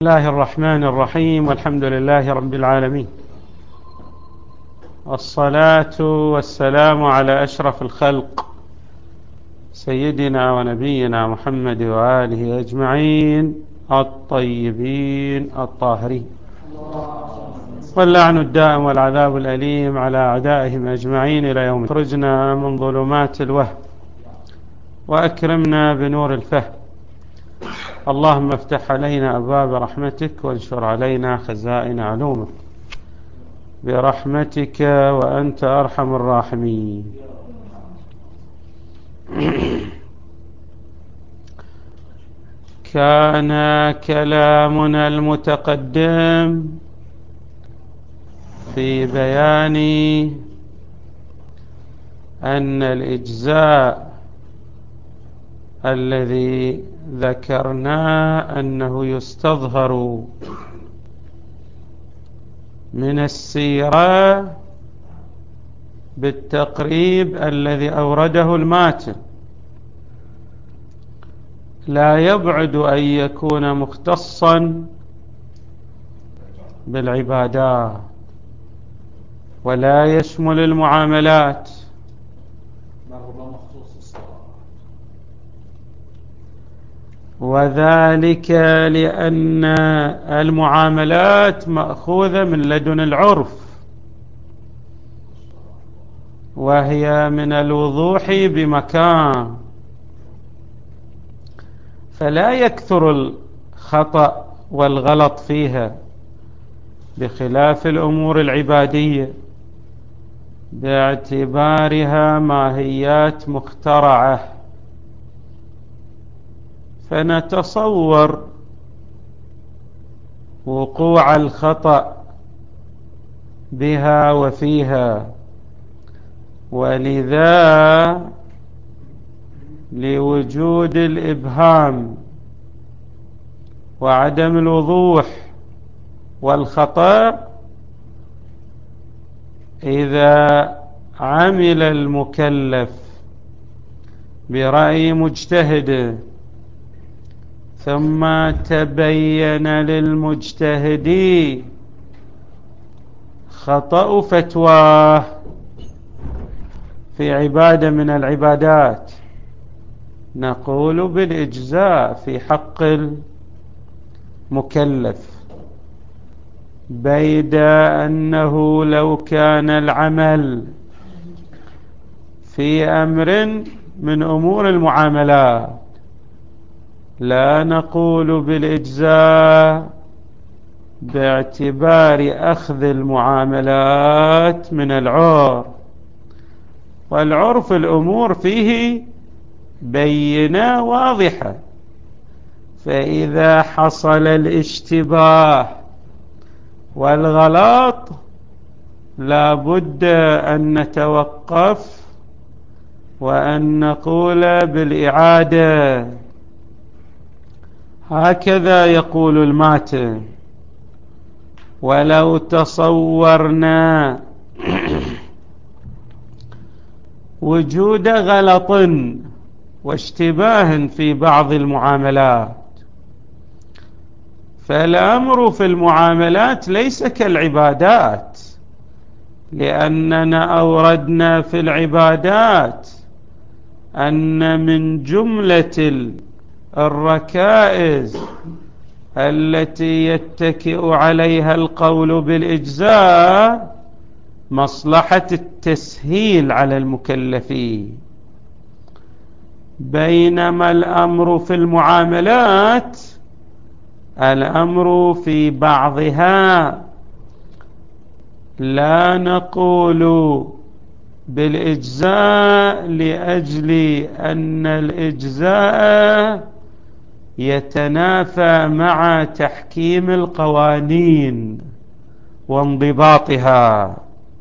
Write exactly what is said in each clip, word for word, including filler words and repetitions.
الله الرحمن الرحيم، والحمد لله رب العالمين، والصلاة والسلام على أشرف الخلق سيدنا ونبينا محمد وآله أجمعين الطيبين الطاهرين، واللعن الدائم والعذاب الأليم على أعدائهم أجمعين إلى يوم. اخرجنا من ظلمات الوهم وأكرمنا بنور الفهم، اللهم افتح علينا أبواب رحمتك وانشر علينا خزائن علومك برحمتك وأنت أرحم الراحمين. كان كلامنا المتقدم في بيان أن الإجزاء الذي ذكرنا أنه يستظهر من السيرة بالتقريب الذي أورده الماتن لا يبعد أن يكون مختصا بالعبادات ولا يشمل المعاملات، وذلك لأن المعاملات مأخوذة من لدن العرف، وهي من الوضوح بمكان، فلا يكثر الخطأ والغلط فيها، بخلاف الأمور العبادية باعتبارها ماهيات مخترعة، فنتصور وقوع الخطأ بها وفيها، ولذا لوجود الإبهام وعدم الوضوح والخطأ، إذا عمل المكلف برأي مجتهد ثم تبين للمجتهد خطأ فتواه في عبادة من العبادات، نقول بالإجزاء في حق المكلف، بيد أنه لو كان العمل في أمر من أمور المعاملات لا نقول بالإجزاء باعتبار أخذ المعاملات من العرف، والعرف الأمور فيه بينة واضحة، فإذا حصل الاشتباه والغلط لا بد أن نتوقف وأن نقول بالإعادة. هكذا يقول الماتن: ولو تصورنا وجود غلط واشتباه في بعض المعاملات، فالأمر في المعاملات ليس كالعبادات، لأننا أوردنا في العبادات أن من جملة الركائز التي يتكئ عليها القول بالإجزاء مصلحة التسهيل على المكلفين، بينما الأمر في المعاملات الأمر في بعضها لا نقول بالإجزاء لأجل أن الإجزاء يتنافى مع تحكيم القوانين وانضباطها،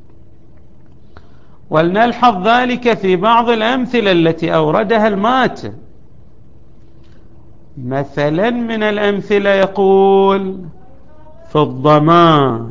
ولنلحظ ذلك في بعض الأمثلة التي أوردها الماتن. مثلا من الأمثلة يقول في الضمان: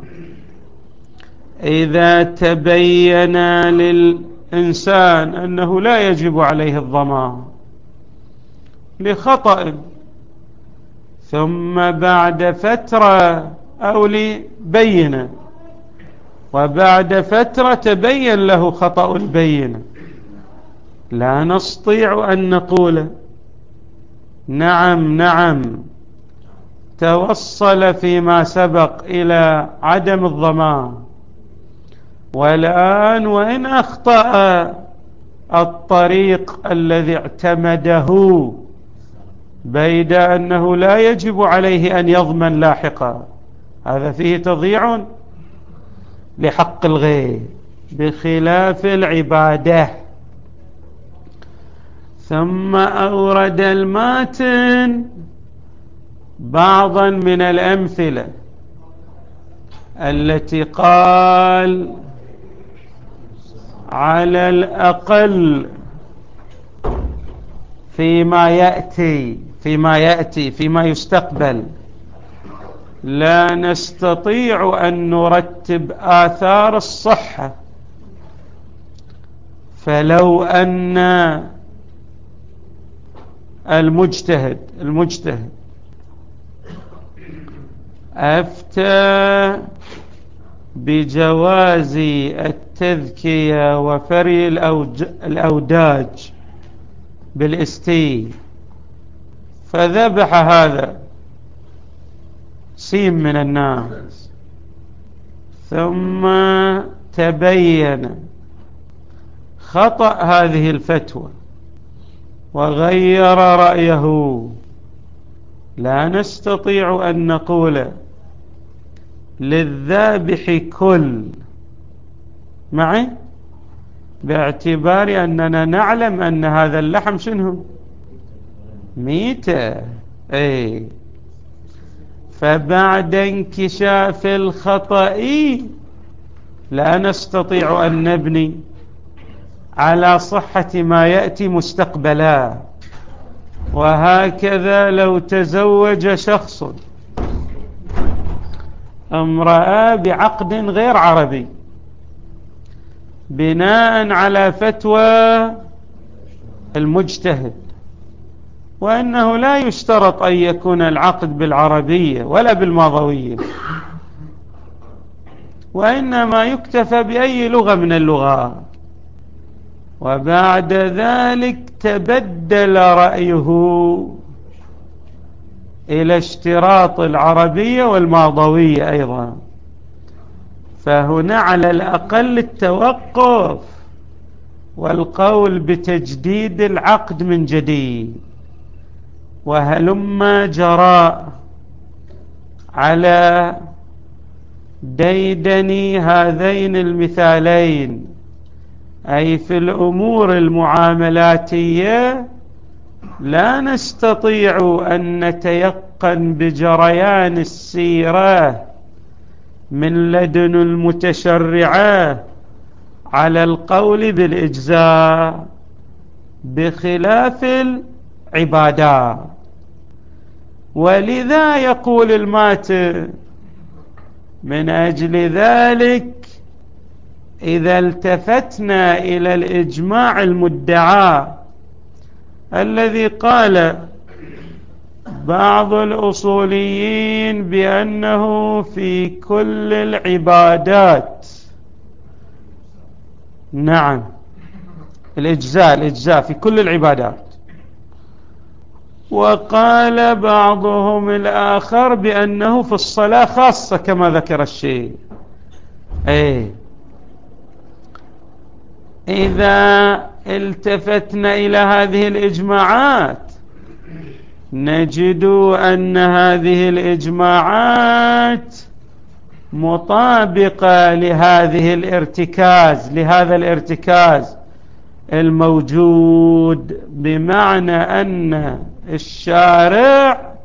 إذا تبين للإنسان أنه لا يجب عليه الضمان لخطأ ثم بعد فترة أو لبينة، وبعد فترة تبين له خطأ البينة، لا نستطيع أن نقول نعم نعم توصل فيما سبق إلى عدم الضمان، والآن وإن أخطأ الطريق الذي اعتمده بيد أنه لا يجب عليه أن يضمن لاحقا، هذا فيه تضييع لحق الغير بخلاف العبادة. ثم أورد الماتن بعضا من الأمثلة التي قال على الأقل فيما يأتي فيما يأتي فيما يستقبل لا نستطيع أن نرتب آثار الصحة، فلو أن المجتهد المجتهد أفتى بجواز التذكية وفري الأوداج بالاستي، فذبح هذا سيم من الناس، ثم تبين خطأ هذه الفتوى وغير رأيه، لا نستطيع أن نقول للذابح كل معي، باعتبار أننا نعلم أن هذا اللحم شنو ميتة. أي فبعد انكشاف الخطأ لا نستطيع أن نبني على صحة ما يأتي مستقبلا. وهكذا لو تزوج شخص امرأة بعقد غير عربي بناء على فتوى المجتهد، وأنه لا يشترط أن يكون العقد بالعربية ولا بالماضوية، وإنما يكتفى بأي لغة من اللغات، وبعد ذلك تبدل رأيه إلى اشتراط العربية والماضوية أيضا، فهنا على الأقل التوقف والقول بتجديد العقد من جديد. وهلما جرى على ديدن هذين المثالين، أي في الأمور المعاملاتية لا نستطيع أن نتيقن بجريان السيرة من لدن المتشرعة على القول بالإجزاء، بخلاف العبادات. ولذا يقول الماتن من أجل ذلك إذا التفتنا إلى الإجماع المدعى الذي قال بعض الأصوليين بأنه في كل العبادات، نعم الإجزاء الإجزاء في كل العبادات، وقال بعضهم الآخر بأنه في الصلاة خاصة كما ذكر الشيء. أي إذا التفتنا إلى هذه الإجماعات نجد أن هذه الإجماعات مطابقة لهذه الارتكاز لهذا الارتكاز الموجود، بمعنى أن الشارع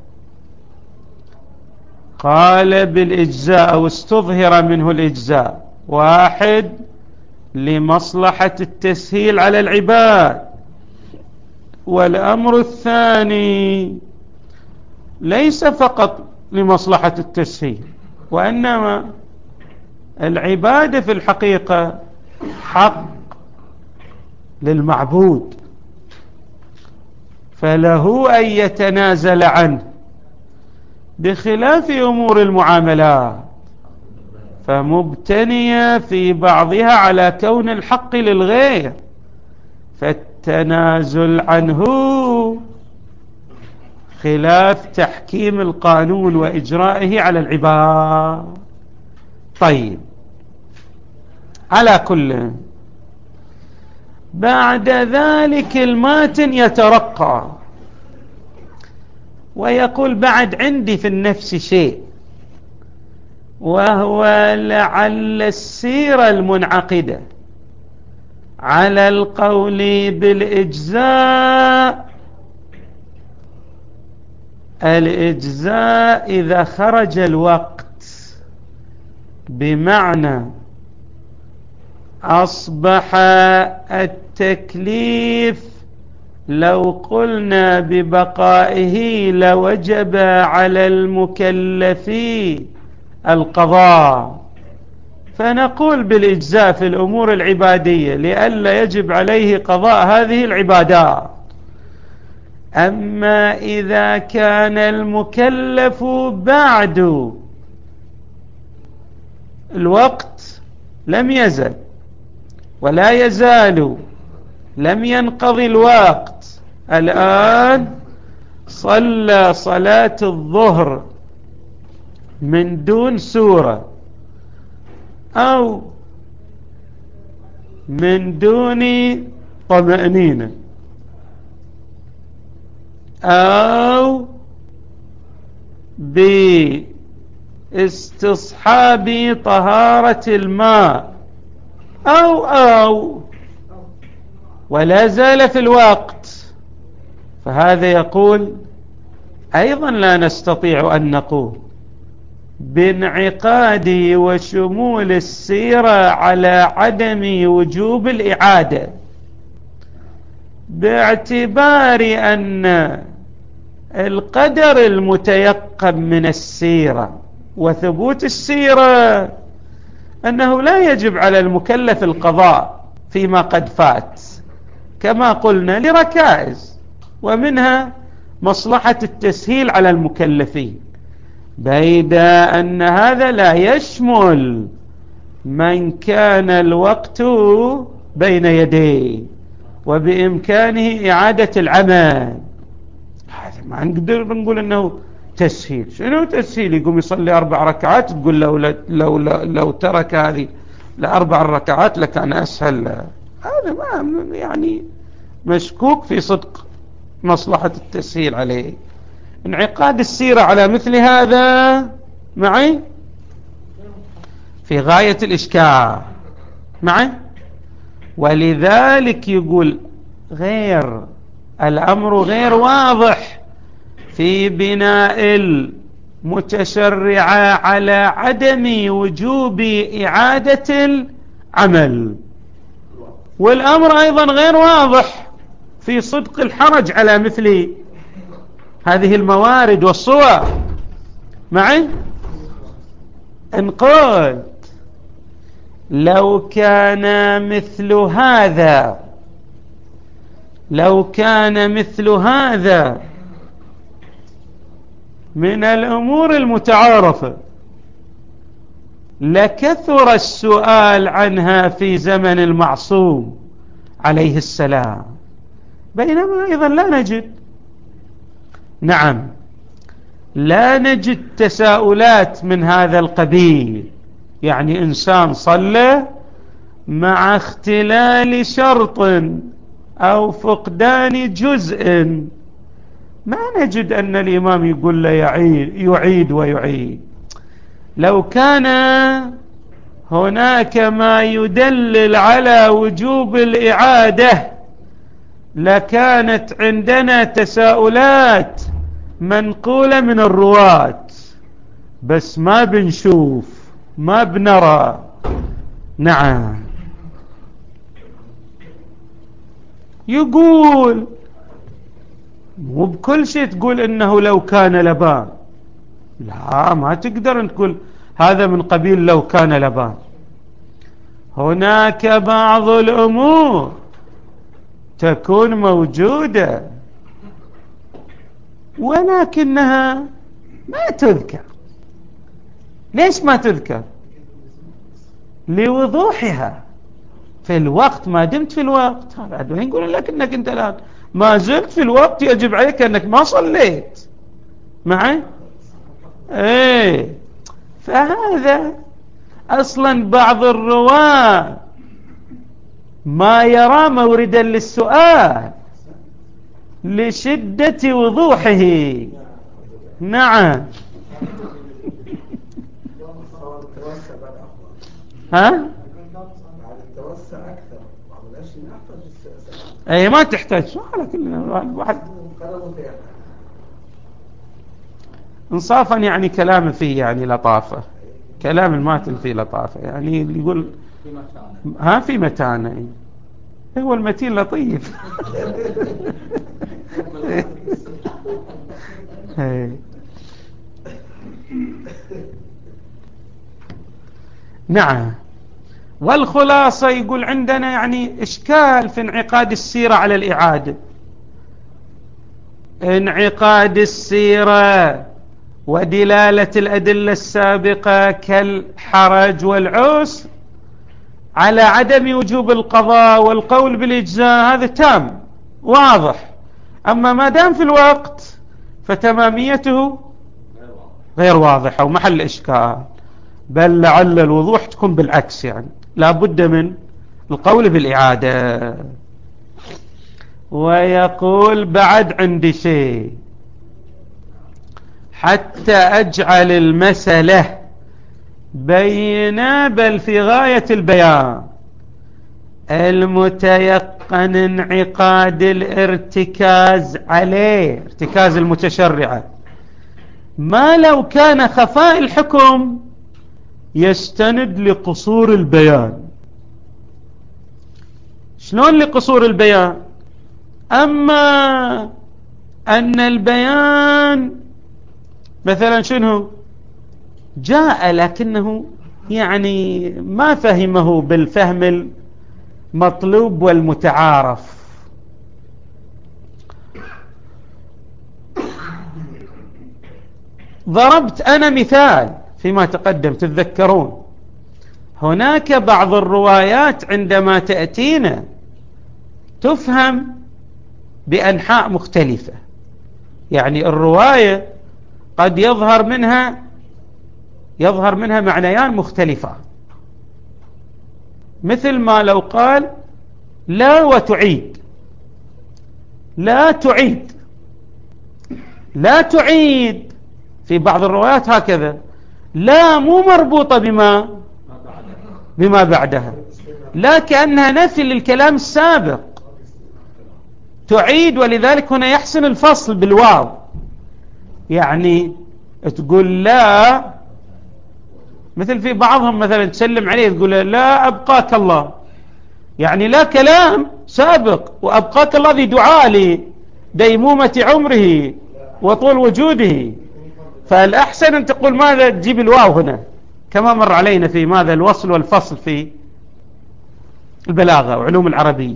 قال بالإجزاء أو استظهر منه الإجزاء، واحد لمصلحة التسهيل على العباد، والأمر الثاني ليس فقط لمصلحة التسهيل، وإنما العبادة في الحقيقة حق للمعبود، فله أن يتنازل عنه بخلاف أمور المعاملات فمبتنية في بعضها على كون الحق للغير، فالتنازل عنه خلاف تحكيم القانون وإجرائه على العباد. طيب، على كل، بعد ذلك الماتن يترقى ويقول بعد عندي في النفس شيء، وهو لعل السيرة المنعقدة على القول بالإجزاء، الإجزاء إذا خرج الوقت، بمعنى أصبح التكليف لو قلنا ببقائه لوجب على المكلف القضاء، فنقول بالإجزاء في الأمور العبادية لئلا يجب عليه قضاء هذه العبادات. أما إذا كان المكلف بعد الوقت لم يزل ولا يزال، لم ينقضي الوقت، الآن صلى صلاة الظهر من دون سورة أو من دون طمأنينة أو باستصحاب طهارة الماء أو أو ولا زال في الوقت، فهذا يقول أيضا لا نستطيع أن نقول بانعقاد وشمول السيرة على عدم وجوب الإعادة، باعتبار أن القدر المتيقن من السيرة وثبوت السيرة أنه لا يجب على المكلف القضاء فيما قد فات، كما قلنا لركائز، ومنها مصلحة التسهيل على المكلفين، بيد أن هذا لا يشمل من كان الوقت بين يديه وبإمكانه إعادة العمل. هذا ما نقدر نقول أنه تسهيل. شنو تسهيل؟ يقوم يصلي أربع ركعات تقول لو, لو, لو, لو ترك هذه لأربع ركعات لكان أسهل. هذا ما يعني مشكوك في صدق مصلحة التسهيل عليه. انعقاد السيرة على مثل هذا معي في غاية الإشكال معي، ولذلك يقول غير الأمر غير واضح في بناء المتشرعة على عدم وجوب إعادة العمل، والأمر أيضا غير واضح في صدق الحرج على مثل هذه الموارد والصور معي. إن قلت لو كان مثل هذا لو كان مثل هذا من الأمور المتعارفة لكثر السؤال عنها في زمن المعصوم عليه السلام، بينما أيضا لا نجد نعم لا نجد تساؤلات من هذا القبيل. يعني إنسان صلى مع اختلال شرط أو فقدان جزء، ما نجد أن الإمام يقول له يعيد, يعيد ويعيد. لو كان هناك ما يدلل على وجوب الإعادة لكانت عندنا تساؤلات منقولة من الرواة، بس ما بنشوف ما بنرى. نعم، يقول مو بكل شيء تقول إنه لو كان لبان، لا ما تقدر تقول هذا من قبيل لو كان لبان. هناك بعض الأمور تكون موجودة ولكنها ما تذكر. ليش ما تذكر؟ لوضوحها في الوقت. ما دمت في الوقت، بعد يقول لك انك انت الان ما زلت في الوقت، يجب عليك انك ما صليت معي. ايه، فهذا اصلا بعض الرواة ما يرى موردا للسؤال لشدة وضوحه. نعم. ها؟ اي ما تحتاج سؤال، كلنا واحد انصافا يعني كلام فيه يعني لطافة، كلام الماتن فيه لطافة، يعني اللي يقول ها في متانة. هو المتين لطيف. نعم. والخلاصة يقول عندنا يعني إشكال في انعقاد السيرة على الإعادة. انعقاد السيرة ودلالة الأدلة السابقة كالحرج والعسر على عدم وجوب القضاء والقول بالإجزاء، هذا تام واضح. أما ما دام في الوقت فتماميته غير واضحة ومحل إشكال، بل لعل الوضوح تكون بالعكس، يعني لا بد من القول بالإعادة. ويقول بعد عندي شيء حتى أجعل المسألة بينة بل في غاية البيان، المتيقن انعقاد الارتكاز عليه، ارتكاز المتشرعة، ما لو كان خفاء الحكم يستند لقصور البيان. شلون لقصور البيان؟ أما أن البيان مثلا شنو جاء لكنه يعني ما فهمه بالفهم المطلوب والمتعارف. ضربت أنا مثال فيما تقدم تتذكرون، هناك بعض الروايات عندما تأتينا تفهم بأنحاء مختلفة، يعني الرواية قد يظهر منها يظهر منها معنيان مختلفان، مثل ما لو قال لا وتعيد. لا تعيد لا تعيد في بعض الروايات هكذا، لا مو مربوطة بما بما بعدها، لا كأنها نفي للكلام السابق، تعيد. ولذلك هنا يحسن الفصل بالواو، يعني تقول لا، مثل في بعضهم مثلا تسلم عليه تقول لا أبقاك الله، يعني لا كلام سابق، وأبقاك الله ذي دعاء لديمومة عمره وطول وجوده. فالأحسن أن تقول ماذا، تجيب الواو هنا كما مر علينا في ماذا الوصل والفصل في البلاغة وعلوم العربية.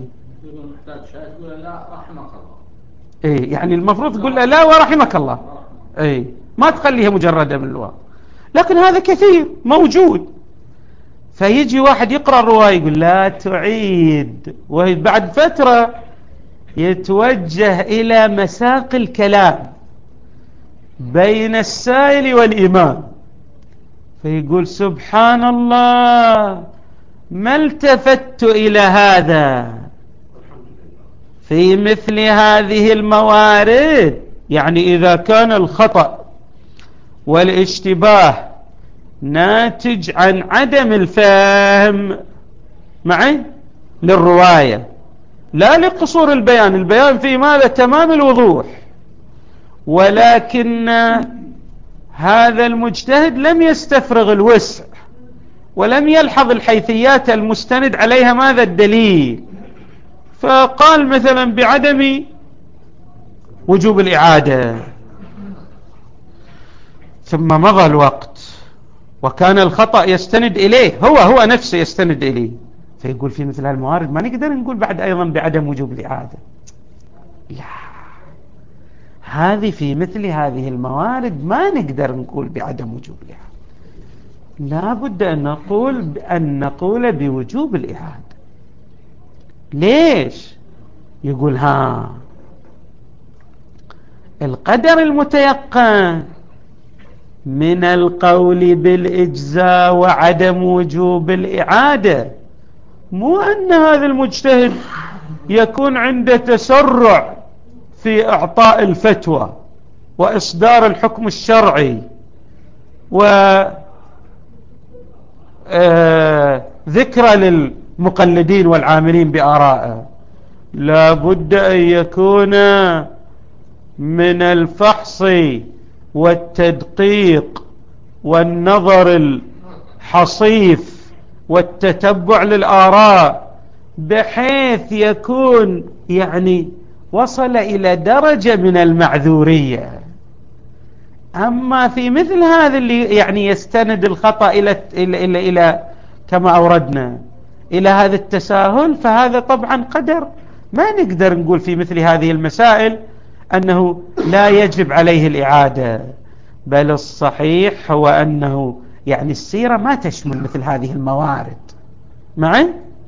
إيه يعني المفروض تقول لا, لا ورحمك الله، إيه ما تخليها مجردة من الواو. لكن هذا كثير موجود، فيجي واحد يقرأ الرواية يقول لا تعيد، وبعد فترة يتوجه إلى مساق الكلام بين السائل والإمام، فيقول سبحان الله ما التفت إلى هذا في مثل هذه الموارد. يعني إذا كان الخطأ والاشتباه ناتج عن عدم الفهم معي للرواية لا لقصور البيان، البيان في ماذا تمام الوضوح، ولكن هذا المجتهد لم يستفرغ الوسع ولم يلحظ الحيثيات المستند عليها ماذا الدليل، فقال مثلا بعدم وجوب الإعادة، ثم مضى الوقت وكان الخطأ يستند إليه، هو هو نفسه يستند إليه، فيقول في مثل هالموارد ما نقدر نقول بعد أيضا بعدم وجوب الإعادة. لا، هذه في مثل هذه الموارد ما نقدر نقول بعدم وجوب الإعادة، لا بد أن نقول أن نقول بوجوب الإعادة. ليش؟ يقول ها القدر المتيقن من القول بالإجزاء وعدم وجوب الإعادة مو أن هذا المجتهد يكون عنده تسرع في إعطاء الفتوى وإصدار الحكم الشرعي وذكرى للمقلدين والعاملين بآرائه، لا بد أن يكون من الفحص والتدقيق والنظر الحصيف والتتبع للآراء بحيث يكون يعني وصل إلى درجة من المعذورية. أما في مثل هذا اللي يعني يستند الخطأ إلى, إلى, إلى, إلى كما أوردنا إلى هذا التساهل، فهذا طبعا قدر ما نقدر نقول في مثل هذه المسائل أنه لا يجب عليه الإعادة، بل الصحيح هو أنه يعني السيرة ما تشمل مثل هذه الموارد معي.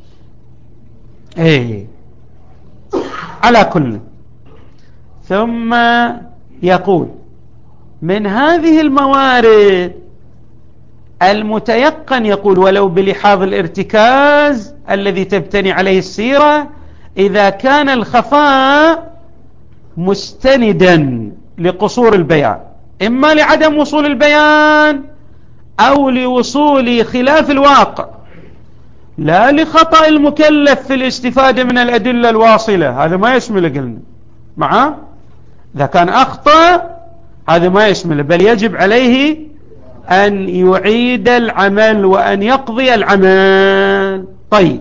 ايه على كل. ثم يقول من هذه الموارد المتيقن، يقول ولو بلحاظ الارتكاز الذي تبتني عليه السيرة، إذا كان الخفاء مستندا لقصور البيان، إما لعدم وصول البيان أو لوصول خلاف الواقع، لا لخطأ المكلف في الاستفادة من الأدلة الواصلة، هذا ما يشمل قلنا معه. إذا كان أخطأ هذا ما يشمل، بل يجب عليه أن يعيد العمل وأن يقضي العمل. طيب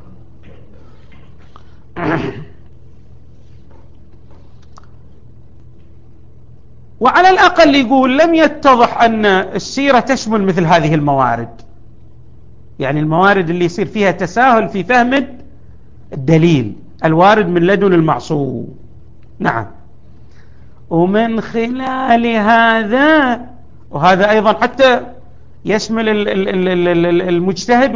وعلى الأقل يقول لم يتضح أن السيرة تشمل مثل هذه الموارد، يعني الموارد اللي يصير فيها تساهل في فهم الدليل الوارد من لدن المعصوم. نعم. ومن خلال هذا، وهذا أيضا حتى يشمل المجتهد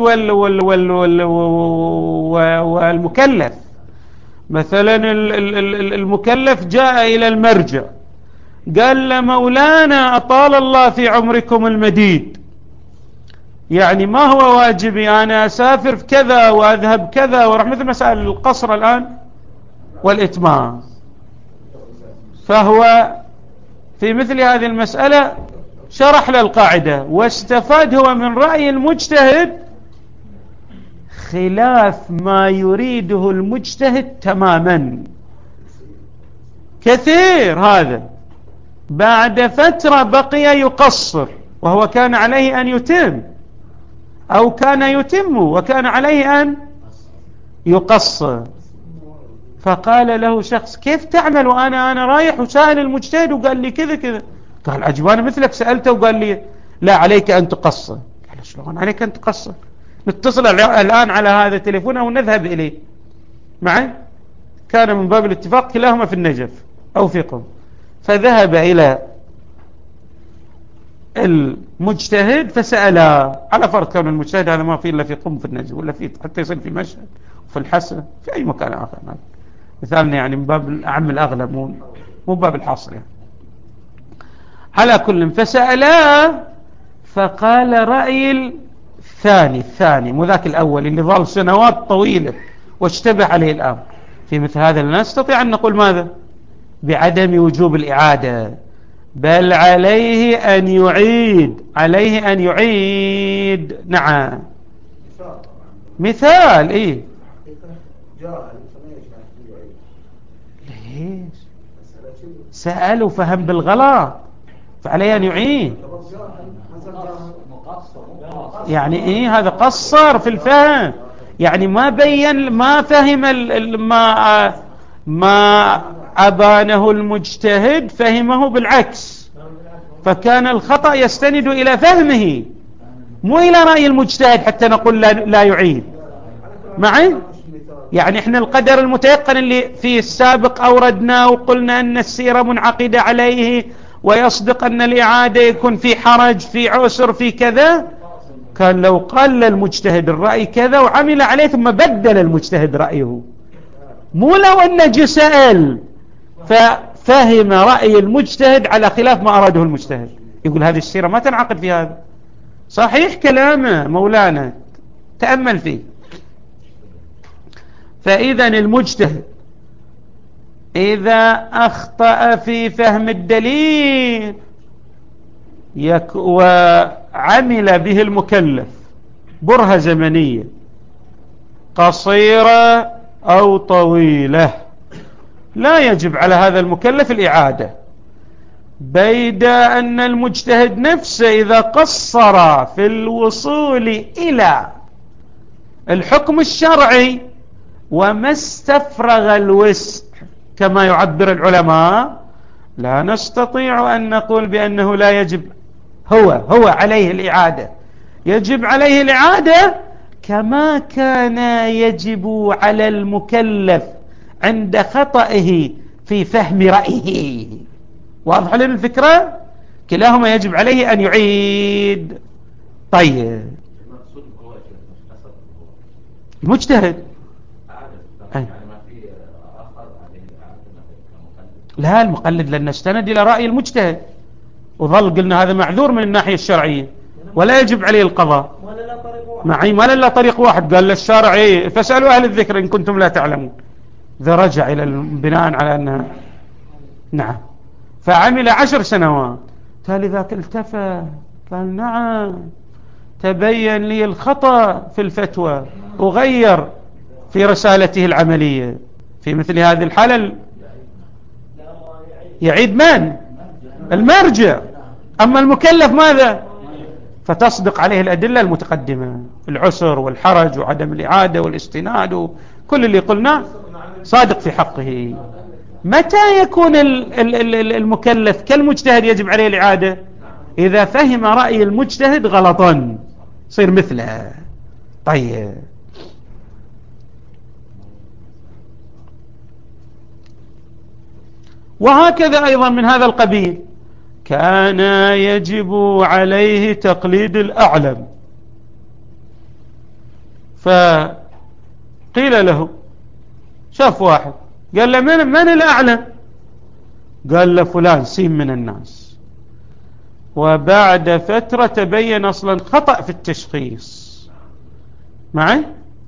والمكلف، مثلا المكلف جاء إلى المرجع قال له مولانا أطال الله في عمركم المديد، يعني ما هو واجبي؟ أنا أسافر في كذا وأذهب كذا وراح، مثل مسائل القصر الآن والإتمام. فهو في مثل هذه المسألة شرح للقاعدة واستفاد هو من رأي المجتهد خلاف ما يريده المجتهد تماما. كثير هذا بعد فترة بقي يقصر وهو كان عليه أن يتم، أو كان يتم وكان عليه أن يقصر، فقال له شخص كيف تعمل وأنا أنا رايح وسائل المجتهد وقال لي كذا كذا؟ قال عجباني مثلك سألته وقال لي لا عليك أن تقصر. قال شلون عليك أن تقصر؟ نتصل الآن على هذا التليفون أو نذهب إليه معي. كان من باب الاتفاق كلاهما في النجف أو في قم، فذهب إلى المجتهد فسأله، على فرض كون المجتهد هذا ما فيه إلا في قم في النجف، ولا فيه حتى يصير في مشهد وفي الحسن في أي مكان آخر، مثالنا يعني من باب أعم الأغلب مو مو باب الحصر يعني. على كل فسأله فقال رأي الثاني الثاني مو ذاك الأول اللي ظل سنوات طويلة واشتبه عليه الآن. في مثل هذا لا نستطيع أن نقول ماذا؟ بعدم وجوب الإعادة، بل عليه أن يعيد، عليه أن يعيد. نعم مثال. إيه ليش؟ سأل وفهم بالغلط فعليه أن يعيد، يعني إيه هذا قصر في الفهم، يعني ما بين ما فهم ما ما أبانه المجتهد فهمه بالعكس، فكان الخطأ يستند إلى فهمه مو إلى رأي المجتهد حتى نقول لا, لا يعيد معي. يعني احنا القدر المتيقن اللي في السابق أوردنا وقلنا أن السيرة منعقدة عليه ويصدق أن الإعادة يكون في حرج في عسر في كذا، كان لو قال المجتهد الرأي كذا وعمل عليه ثم بدل المجتهد رأيه، مو لو أنه جه سأل ففهم رأي المجتهد على خلاف ما أراده المجتهد يقول هذه السيرة ما تنعقد في هذا. صحيح كلامه مولانا، تأمل فيه. فإذا المجتهد إذا أخطأ في فهم الدليل يك وعمل به المكلف برهة زمنية قصيرة أو طويلة، لا يجب على هذا المكلف الإعادة، بيد أن المجتهد نفسه إذا قصر في الوصول إلى الحكم الشرعي وما استفرغ الوسع كما يعبر العلماء، لا نستطيع أن نقول بأنه لا يجب، هو هو عليه الإعادة، يجب عليه الإعادة كما كان يجب على المكلف عند خطئه في فهم رأيه. واضح لنا الفكرة؟ كلاهما يجب عليه أن يعيد. طيب المجتهد لا، المقلد لن نستند إلى رأي المجتهد وظل قلنا هذا معذور من الناحية الشرعية ولا يجب عليه القضاء معي، ما لنا طريق واحد. قال للشارعي فاسألوا أهل الذكر إن كنتم لا تعلمون، إذا رجع إلى البناء على أنها نعم. فعمل عشر سنوات، تالي ذاك التفى قال نعم تبين لي الخطأ في الفتوى وغير في رسالته العملية. في مثل هذه الحالة يعيد من؟ المرجع. أما المكلف ماذا؟ فتصدق عليه الأدلة المتقدمة، العسر والحرج وعدم الإعادة والاستناد وكل اللي قلنا صادق في حقه. متى يكون المكلف كالمجتهد يجب عليه الإعادة؟ إذا فهم رأي المجتهد غلطا صير مثله. طيب وهكذا أيضا من هذا القبيل كان يجب عليه تقليد الأعلم، فقيل له شاف واحد قال له من, من الأعلم؟ قال له فلان سين من الناس، وبعد فترة تبين أصلا خطأ في التشخيص معي،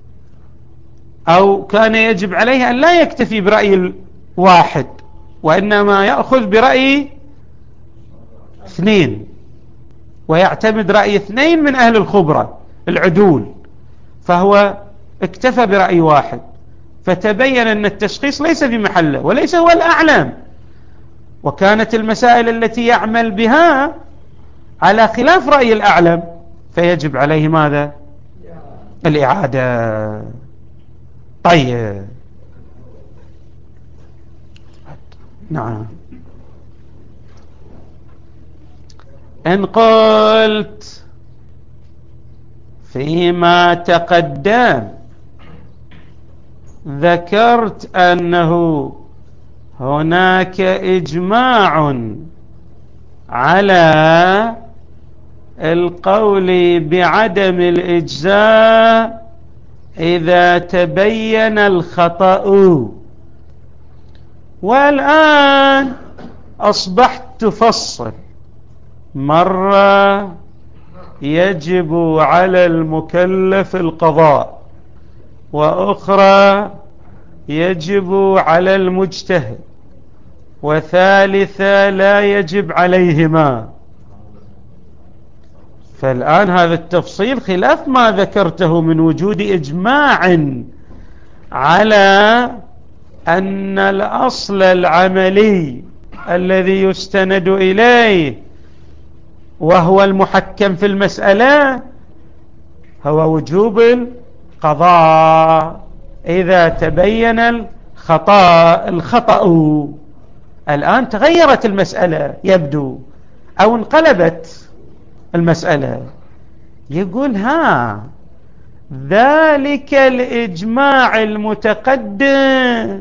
أو كان يجب عليه أن لا يكتفي برأي الواحد وإنما يأخذ برأي اثنين ويعتمد رأي اثنين من أهل الخبرة العدول، فهو اكتفى برأي واحد فتبين أن التشخيص ليس في محله وليس هو الأعلم، وكانت المسائل التي يعمل بها على خلاف رأي الأعلم، فيجب عليه ماذا؟ الإعادة. طيب نعم. إن قلت فيما تقدم ذكرت أنه هناك إجماع على القول بعدم الإجزاء إذا تبين الخطأ، والآن أصبحت تفصل مرة يجب على المكلف القضاء وأخرى يجب على المجتهد وثالثة لا يجب عليهما. فالآن هذا التفصيل خلاف ما ذكرته من وجود إجماع على أن الأصل العملي الذي يستند إليه وهو المحكم في المسألة هو وجوب القضاء إذا تبين الخطأ الخطأ. الآن تغيرت المسألة يبدو أو انقلبت المسألة. يقول ها ذلك الإجماع المتقدم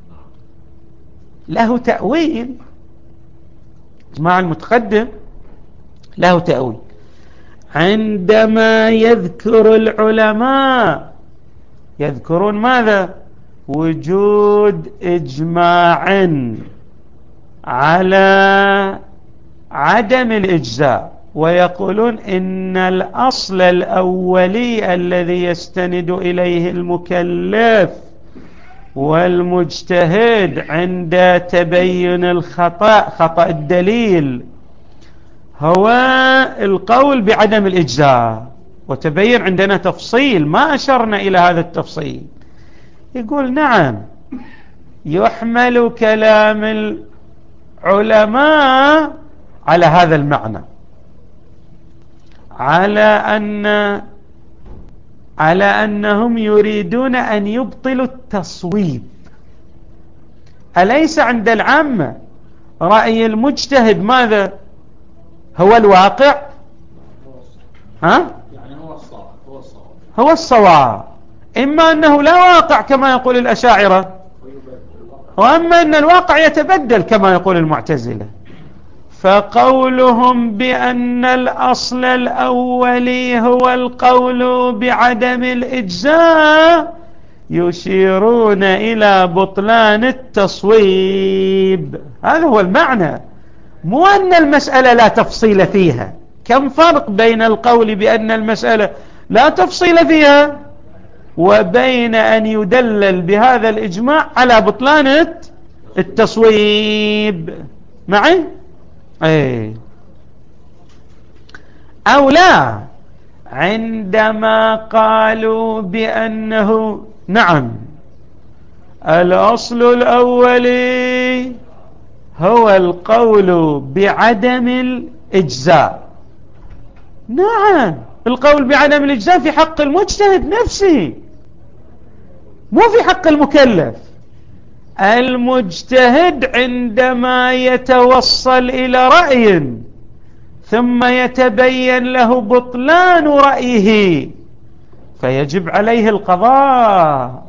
له تأويل. الإجماع المتقدم له تأويل عندما يذكر العلماء يذكرون ماذا؟ وجود إجماع على عدم الإجزاء، ويقولون إن الأصل الأولي الذي يستند إليه المكلف والمجتهد عند تبين الخطأ خطأ الدليل هو القول بعدم الإجزاء. وتبين عندنا تفصيل ما أشرنا إلى هذا التفصيل. يقول نعم يحمل كلام العلماء على هذا المعنى، على أن على أنهم يريدون أن يبطلوا التصويب. أليس عند العامة رأي المجتهد ماذا هو الواقع؟ ها؟ يعني هو الصواب هو الصواب هو الصواب، إما أنه لا واقع كما يقول الأشاعرة، وأما أن الواقع يتبدل كما يقول المعتزلة. فقولهم بأن الأصل الأولي هو القول بعدم الإجزاء يشيرون إلى بطلان التصويب. هذا هو المعنى، مو أن المسألة لا تفصيل فيها. كم فرق بين القول بأن المسألة لا تفصيل فيها وبين أن يدلل بهذا الإجماع على بطلان التصويب. معي؟ أي. أو لا، عندما قالوا بأنه نعم الأصل الأولي هو القول بعدم الإجزاء. نعم القول بعدم الإجزاء في حق المجتهد نفسه، مو في حق المكلف. المجتهد عندما يتوصل إلى رأي ثم يتبين له بطلان رأيه فيجب عليه القضاء،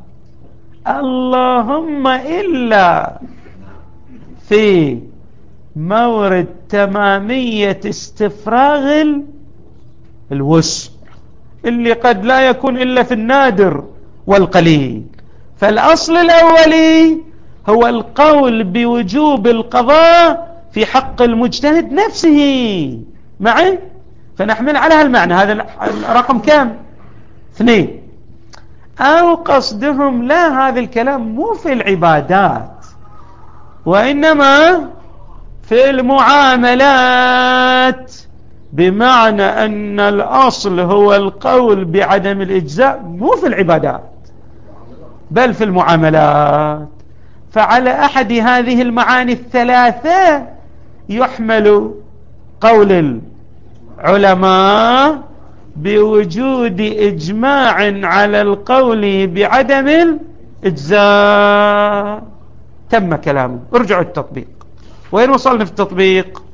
اللهم إلا في مورد تمامية استفراغ الوسع اللي قد لا يكون إلا في النادر والقليل. فالأصل الأولي هو القول بوجوب القضاء في حق المجتهد نفسه. معي؟ فنحمل على هالمعنى. هذا رقم كام؟ اثنين. أو قصدهم لا، هذا الكلام مو في العبادات وإنما في المعاملات، بمعنى أن الأصل هو القول بعدم الإجزاء مو في العبادات بل في المعاملات. فعلى أحد هذه المعاني الثلاثة يحمل قول العلماء بوجود إجماع على القول بعدم الإجزاء. تم كلامه. ارجعوا التطبيق. وين وصلنا في التطبيق؟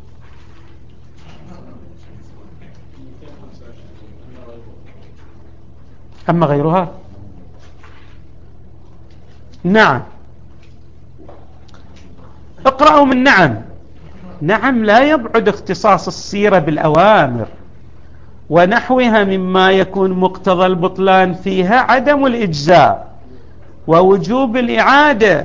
أما غيرها نعم. اقرأوا من نعم. نعم لا يبعد اختصاص السيرة بالأوامر ونحوها مما يكون مقتضى البطلان فيها عدم الإجزاء ووجوب الإعادة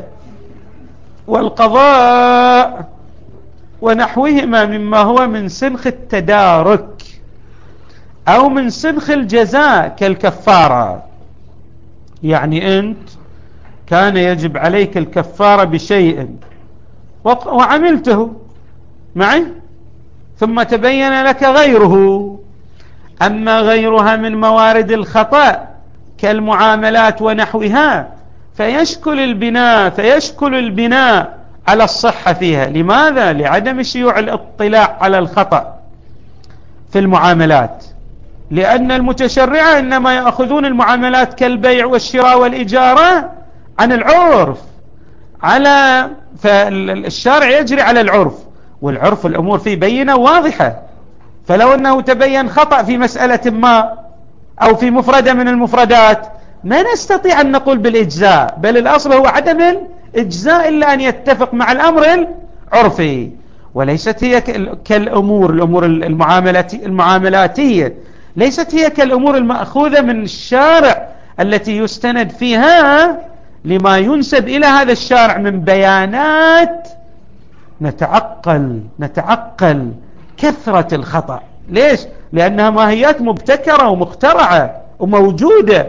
والقضاء ونحوهما مما هو من سنخ التدارك أو من سنخ الجزاء كالكفارة. يعني أنت كان يجب عليك الكفارة بشيء وعملته معي ثم تبين لك غيره. أما غيرها من موارد الخطأ كالمعاملات ونحوها فيشكل البناء فيشكل البناء على الصحة فيها. لماذا؟ لعدم شيوع الاطلاع على الخطأ في المعاملات، لأن المتشرعة إنما يأخذون المعاملات كالبيع والشراء والإجارة عن العرف، على فالشارع يجري على العرف، والعرف الأمور فيه بينة واضحة. فلو أنه تبين خطأ في مسألة ما أو في مفردة من المفردات، ما نستطيع أن نقول بالإجزاء، بل الأصل هو عدم الإجزاء إلا أن يتفق مع الأمر العرفي. وليست هي كالأمور الأمور المعاملاتية ليست هي كالأمور المأخوذة من الشارع التي يستند فيها لما ينسب إلى هذا الشارع من بيانات نتعقل نتعقل كثرة الخطأ. ليش؟ لأنها ماهيات مبتكرة ومخترعة وموجودة،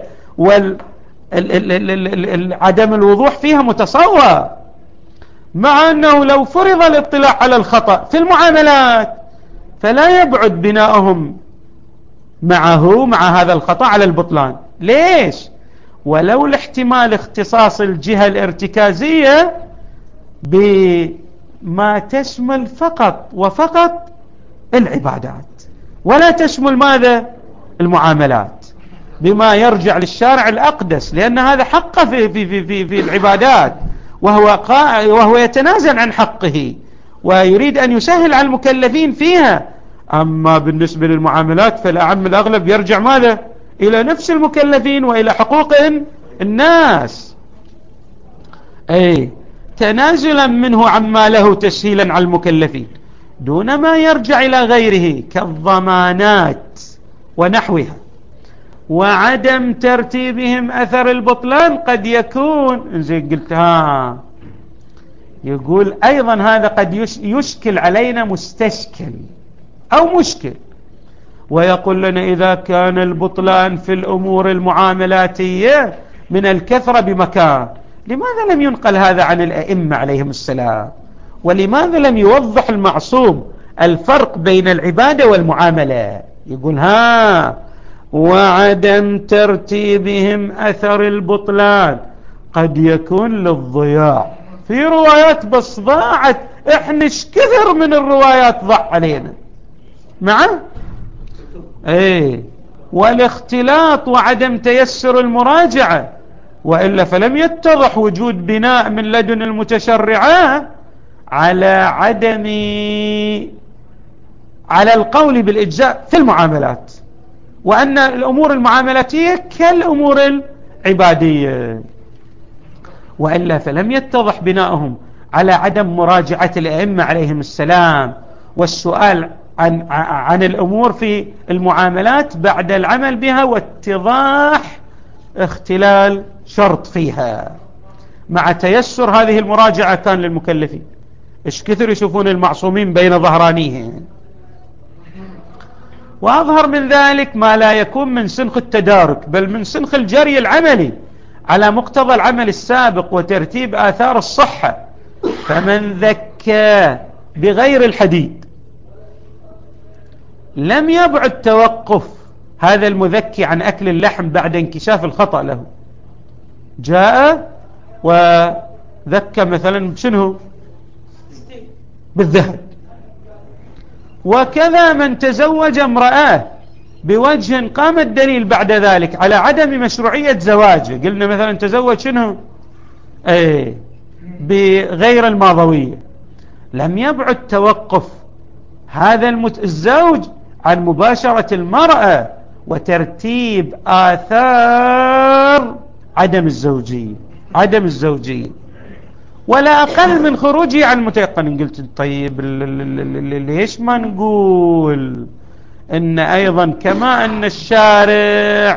وعدم الوضوح فيها متصور، مع أنه لو فرض الاطلاع على الخطأ في المعاملات فلا يبعد بناؤهم معه مع هذا الخطأ على البطلان. ليش؟ ولو لاحتمال اختصاص الجهة الارتكازية بما تشمل فقط وفقط العبادات، ولا تشمل ماذا؟ المعاملات، بما يرجع للشارع الأقدس، لأن هذا حقه في, في, في, في, في العبادات، وهو, وهو يتنازل عن حقه ويريد أن يسهل على المكلفين فيها. أما بالنسبة للمعاملات فالأعم الأغلب يرجع ماذا؟ إلى نفس المكلفين وإلى حقوق الناس، أي تنازلا منه عما له تسهيلا على المكلفين، دون ما يرجع إلى غيره كالضمانات ونحوها. وعدم ترتيبهم أثر البطلان قد يكون، زي قلت ها، يقول أيضا هذا قد يشكل علينا مستشكل أو مشكل، ويقول لنا إذا كان البطلان في الأمور المعاملاتية من الكثرة بمكان، لماذا لم ينقل هذا عن الأئمة عليهم السلام؟ ولماذا لم يوضح المعصوم الفرق بين العبادة والمعاملة؟ يقول ها، وعدم ترتيبهم أثر البطلان قد يكون للضياع. في روايات بس ضاعت، احنا ايش كثر من الروايات ضاع علينا معه، ايه، والاختلاط وعدم تيسر المراجعة، وإلا فلم يتضح وجود بناء من لدن المتشرعة على عدم على القول بالإجزاء في المعاملات، وأن الأمور المعاملاتية كالأمور العبادية، وإلا فلم يتضح بناؤهم على عدم مراجعة الأئمة عليهم السلام والسؤال عن, عن الأمور في المعاملات بعد العمل بها واتضاح اختلال شرط فيها، مع تيسر هذه المراجعة كان للمكلفين. إيش كثر يشوفون المعصومين بين ظهرانيهم. وأظهر من ذلك ما لا يكون من سنخ التدارك، بل من سنخ الجري العملي على مقتضى العمل السابق وترتيب آثار الصحة. فمن ذكى بغير الحديد لم يبعد توقف هذا المذكي عن أكل اللحم بعد انكشاف الخطأ له، جاء وذكى مثلا شنو؟ بالذهب. وكذا من تزوج امرأة بوجه قام الدليل بعد ذلك على عدم مشروعية زواجه، قلنا مثلا تزوج شنو؟ ايه، بغير الماضوية، لم يبعد توقف هذا الزوج عن مباشرة المرأة وترتيب آثار عدم الزوجية عدم الزوجية ولا أقل من خروجه عن المتيقن. قلت طيب ليش ما نقول إن أيضا كما أن الشارع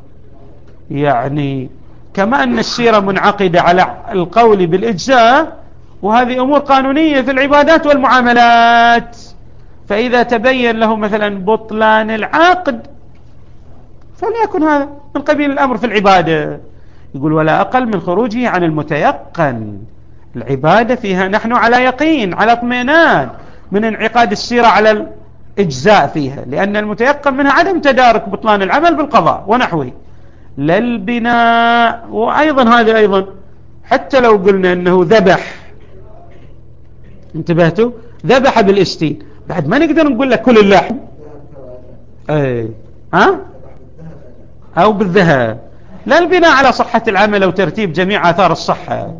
يعني كما أن السيرة منعقدة على القول بالإجزاء، وهذه أمور قانونية في العبادات والمعاملات، فإذا تبين له مثلا بطلان العقد فليكن هذا من قبيل الأمر في العبادة. يقول ولا أقل من خروجه عن المتيقن. العبادة فيها نحن على يقين على اطمئنان من انعقاد السيرة على الإجزاء فيها، لأن المتيقن منها عدم تدارك بطلان العمل بالقضاء ونحوه للبناء. وأيضا هذا أيضا حتى لو قلنا أنه ذبح، انتبهتوا، ذبح بالاستين، بعد ما نقدر نقول لك كل اللحم ايه ها او بالذهب، لا البناء على صحة العمل او ترتيب جميع آثار الصحة.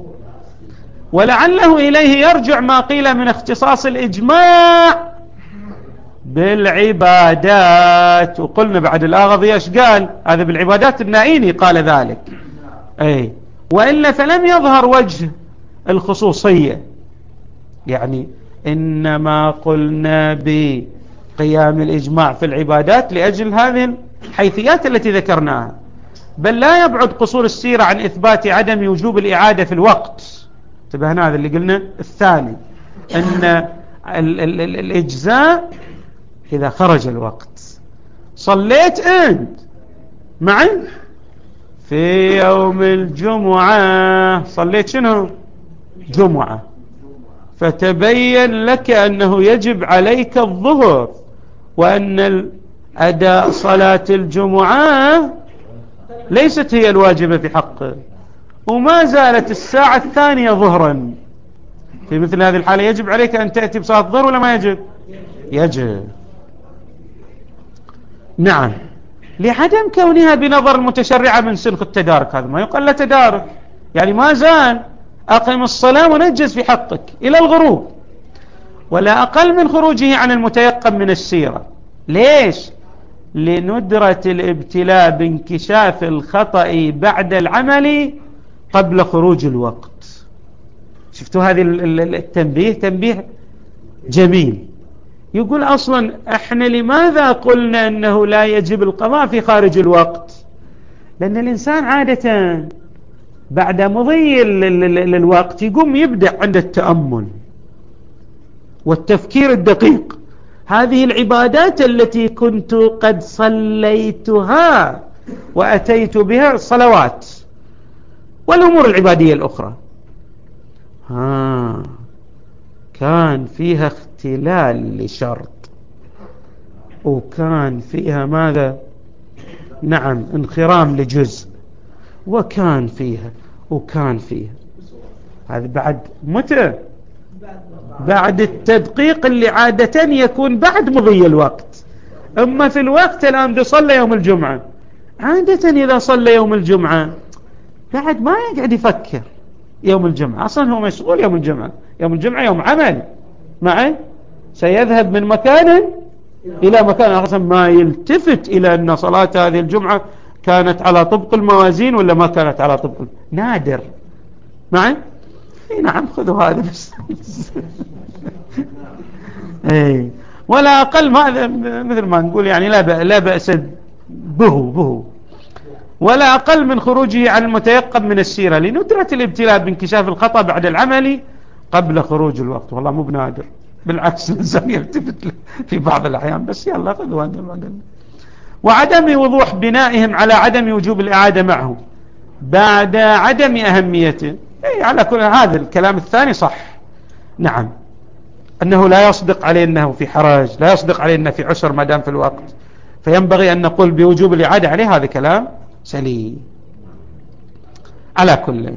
ولعله إليه يرجع ما قيل من اختصاص الإجماع بالعبادات. وقلنا بعد الآغضي ايش قال؟ هذا بالعبادات، النائيني قال ذلك. أي وإلا فلم يظهر وجه الخصوصية. يعني إنما قلنا بقيام الإجماع في العبادات لأجل هذه الحيثيات التي ذكرناها، بل لا يبعد قصور السيرة عن إثبات عدم وجوب الإعادة في الوقت. انتبهنا، هذا اللي قلنا الثاني، أن ال ال ال الإجزاء إذا خرج الوقت. صليت أنت معي في يوم الجمعة، صليت شنو؟ جمعة، فتبين لك أنه يجب عليك الظهر، وأن أداء صلاة الجمعة ليست هي الواجبة في حقه، وما زالت الساعة الثانية ظهرا. في مثل هذه الحالة يجب عليك أن تأتي بصلاة الظهر ولا ما يجب؟ يجب. نعم، لعدم كونها بنظر المتشرعة من سنخ التدارك. هذا ما يقال له تدارك، يعني ما زال أقم الصلاة ونجز في حقك إلى الغروب، ولا أقل من خروجه عن المتيقن من السيرة. ليش؟ لندرة الابتلاء بانكشاف الخطأ بعد العمل قبل خروج الوقت. شفتوا هذه التنبيه؟ تنبيه جميل. يقول أصلا احنا لماذا قلنا أنه لا يجب القضاء في خارج الوقت؟ لأن الإنسان عادة بعد مضي الوقت يقوم يبدأ عند التأمل والتفكير الدقيق. هذه العبادات التي كنت قد صليتها وأتيت بها، الصلوات والأمور العبادية الأخرى، ها كان فيها اختلال لشرط، وكان فيها ماذا؟ نعم، انخرام لجزء، وكان فيها وكان فيها. هذا بعد متى؟ بعد التدقيق اللي عادة يكون بعد مضي الوقت. أما في الوقت الآن بيصلي يوم الجمعة، عادة إذا صلى يوم الجمعة بعد ما يقعد يفكر يوم الجمعة، أصلا هو مشغول يوم الجمعة. يوم الجمعة يوم عمل معي، سيذهب من مكان إلى مكان آخر، ما يلتفت إلى أن صلاة هذه الجمعة كانت على طبق الموازين ولا ما كانت على طبق. نادر معي. اي نعم، خذوا هذا بس. اي ولا أقل، ما مثل ما نقول يعني لا لا بأس به به ولا أقل من خروجه عن المتيقن من السيرة لندرة الابتلاء بانكشاف الخطأ بعد العمل قبل خروج الوقت. والله مو بنادر، بالعكس الإنسان يلتفت في بعض الأحيان، بس يلا خذوا هذا. وعدم وضوح بنائهم على عدم وجوب الإعادة معه بعد عدم أهميته. أي على كل هذا الكلام الثاني صح. نعم، أنه لا يصدق عليه أنه في حرج، لا يصدق عليه أنه في عسر ما دام في الوقت، فينبغي أن نقول بوجوب الإعادة عليه. هذا كلام سليم على كل.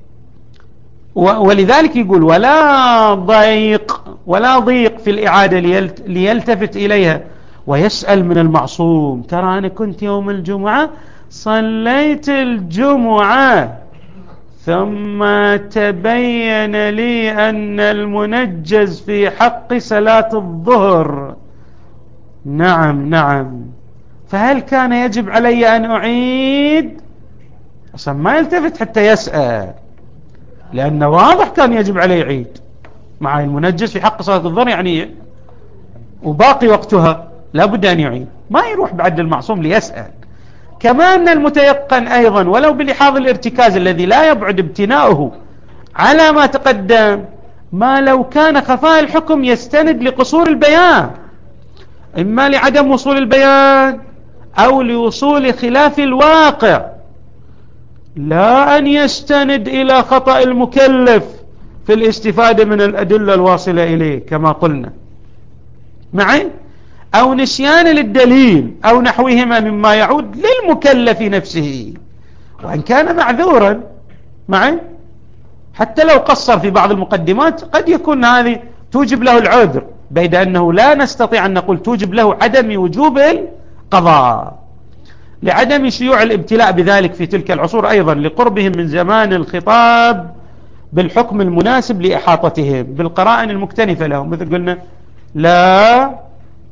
ولذلك يقول ولا ضيق ولا ضيق في الإعادة ليلتفت إليها ويسأل من المعصوم: ترى أنا كنت يوم الجمعة صليت الجمعة ثم تبين لي أن المنجز في حق صلاة الظهر. نعم نعم، فهل كان يجب علي أن أعيد؟ أصلا ما يلتفت حتى يسأل، لأنه واضح كان يجب عليه يعيد مع المنجز في حق صلاة الظهر، يعني وباقي وقتها لا بد أن يعيد، ما يروح بعد المعصوم ليسأل. كما أن المتيقن أيضا ولو بلحاظ الارتكاز الذي لا يبعد ابتناؤه على ما تقدم، ما لو كان خفاء الحكم يستند لقصور البيان، إما لعدم وصول البيان أو لوصول خلاف الواقع، لا أن يستند إلى خطأ المكلف في الاستفادة من الأدلة الواصلة إليه كما قلنا معي، أو نسيان للدليل أو نحوهما مما يعود للمكلف نفسه وإن كان معذورا معي، حتى لو قصر في بعض المقدمات قد يكون هذه توجب له العذر، بيد أنه لا نستطيع أن نقول توجب له عدم وجوب القضاء، لعدم شيوع الابتلاء بذلك في تلك العصور، أيضا لقربهم من زمان الخطاب بالحكم المناسب لإحاطتهم بالقرائن المكتنفة لهم، مثل قلنا لا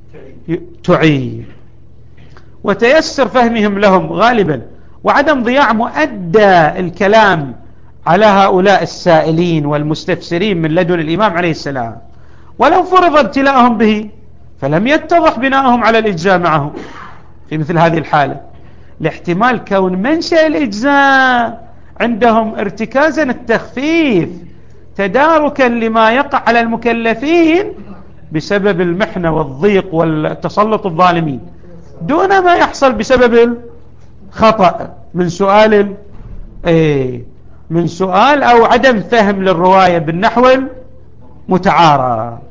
تعيب، وتيسر فهمهم لهم غالبا، وعدم ضياع مؤدى الكلام على هؤلاء السائلين والمستفسرين من لدن الإمام عليه السلام. ولو فرض ابتلاءهم به فلم يتضح بناءهم على الإجزاء معه في مثل هذه الحالة، لاحتمال كون منشأ الإجزاء عندهم ارتكازا التخفيف تداركا لما يقع على المكلفين بسبب المحنة والضيق والتسلط الظالمين، دون ما يحصل بسبب الخطأ من سؤال ايه من سؤال أو عدم فهم للرواية بالنحو المتعارى.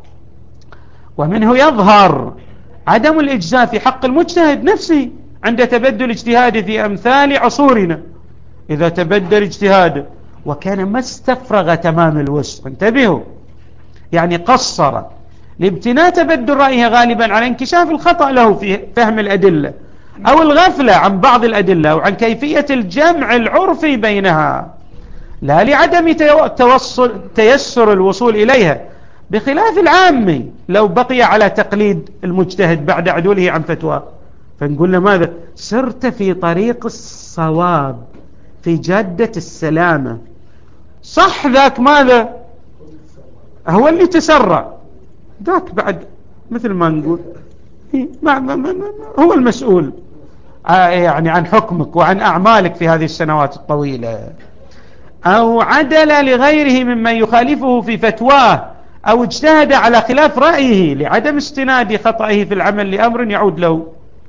ومنه يظهر عدم الإجزاء في حق المجتهد نفسه عند تبدل اجتهاده في أمثال عصورنا، إذا تبدل اجتهاده وكان ما استفرغ تمام الوسع، انتبهوا، يعني قصر لابتناء تبدل رأيه غالبا على انكشاف الخطأ له في فهم الأدلة أو الغفلة عن بعض الأدلة أو عن كيفية الجمع العرفي بينها، لا لعدم توصل تيسر الوصول إليها، بخلاف العامي لو بقي على تقليد المجتهد بعد عدوله عن فتوى. فنقول له ماذا؟ سرت في طريق الصواب في جادة السلامة، صح ذاك ماذا؟ هو اللي تسرع، ذاك بعد مثل ما نقول ما ما ما هو المسؤول يعني عن حكمك وعن أعمالك في هذه السنوات الطويلة. أو عدل لغيره ممن يخالفه في فتواه، أو اجتهد على خلاف رأيه لعدم استناد خطأه في العمل لأمر يعود له.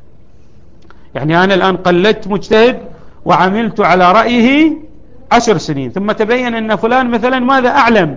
يعني أنا الآن قلدت مجتهد وعملت على رأيه عشر سنين، ثم تبين أن فلان مثلا ماذا أعلم،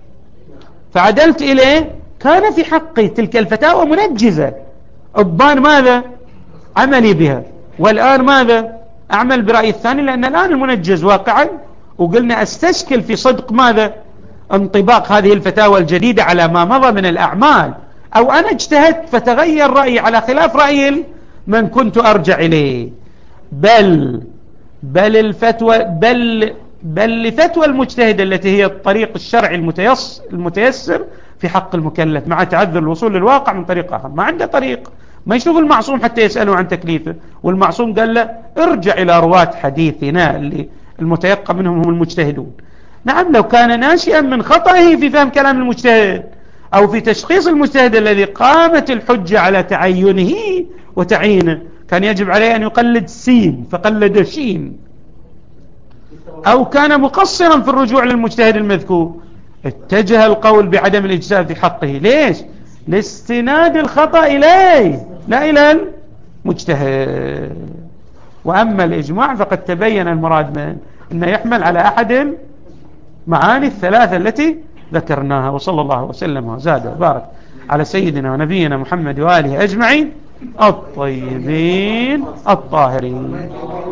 فعدلت إليه، كان في حقي تلك الفتاوى منجزة، أبان ماذا؟ عملي بها، والآن ماذا؟ أعمل برأي الثاني، لأن الآن المنجز واقعا، وقلنا أستشكل في صدق ماذا؟ انطباق هذه الفتاوى الجديدة على ما مضى من الأعمال، أو أنا اجتهدت فتغير رأيي على خلاف رأي من كنت أرجع إليه. بل بل الفتوى بل بل لفتوى المجتهد التي هي الطريق الشرعي المتيسر, المتيسر في حق المكلف، مع تعذر الوصول للواقع من طريق آخر. ما عنده طريق، ما يشوف المعصوم حتى يسأله عن تكليفه، والمعصوم قال له ارجع إلى رواة حديثنا اللي المتيقن منهم هم المجتهدون. نعم، لو كان ناشئا من خطأه في فهم كلام المجتهد أو في تشخيص المجتهد الذي قامت الحجة على تعينه وتعيينه، كان يجب عليه أن يقلد سين فقلد شين، أو كان مقصرا في الرجوع للمجتهد المذكور، اتجه القول بعدم الإجزاء في حقه. ليش؟ لاستناد الخطأ إليه لا إلى المجتهد. وأما الإجماع فقد تبين المراد منه أنه يحمل على أحد معاني الثلاثة التي ذكرناها. وصلى الله وسلم وزاد وبارك على سيدنا ونبينا محمد وآله أجمعين الطيبين الطاهرين.